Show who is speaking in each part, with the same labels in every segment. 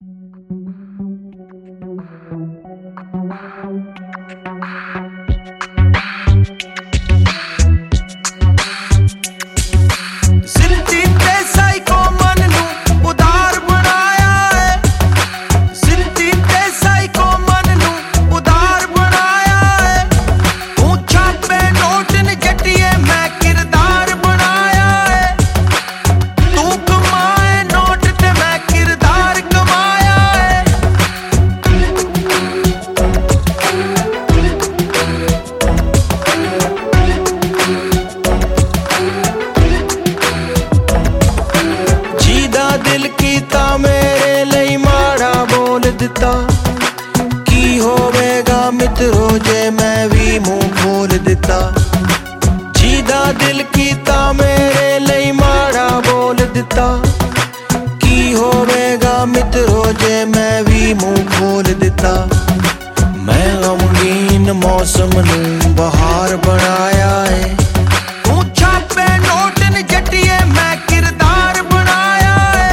Speaker 1: दिल कीता मेरे लई माड़ा बोल दिता की होवेगा मित्रो जे मैं भी मुंह खोल दिता। जीदा दिल कीता मेरे लई माड़ा बोल दिता की होवेगा मित्रो जे मैं भी मुंह खोल दिता। मैं गमगीन मौसम नूं बहार बनाया है, तू छापे नोट न जटिए मैं किरदार बनाया है।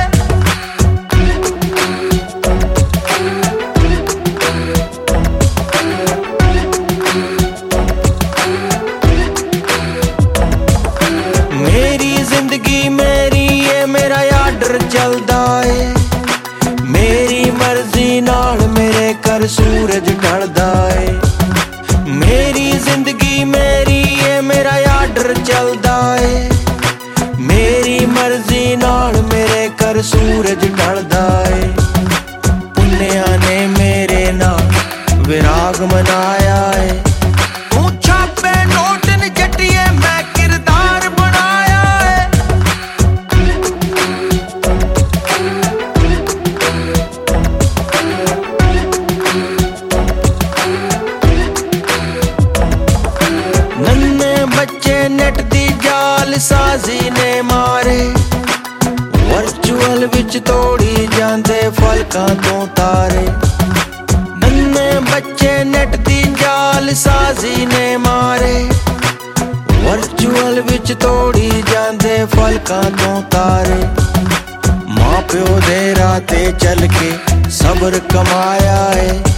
Speaker 1: मेरी जिंदगी मेरी ये मेरा आर्डर चलदा है, मेरी मर्जी नाल मेरे घर सूरज ढलदा है। मेरी जिंदगी मेरी ये मेरा आर्डर चलदा है, मेरी मर्जी नाल मेरे घर सूरज ढलदा है। पुन्निया ने मेरे नाल विराग मनाया है, तू छापे नोट न जटिए मैं किरदार बनाया है। नन्हे बच्चे नेट दी जाल साजी ने मारे, वर्चुअल विच तोड़ी जांदे फलकां तो तारे। नन्हे बच्चे नेट दी जाल साजी ने मारे, वर्चुअल विच तोड़ी जांदे फलकां तो तारे। मां प्यो दे राह ते चल के सब्र कमाया है,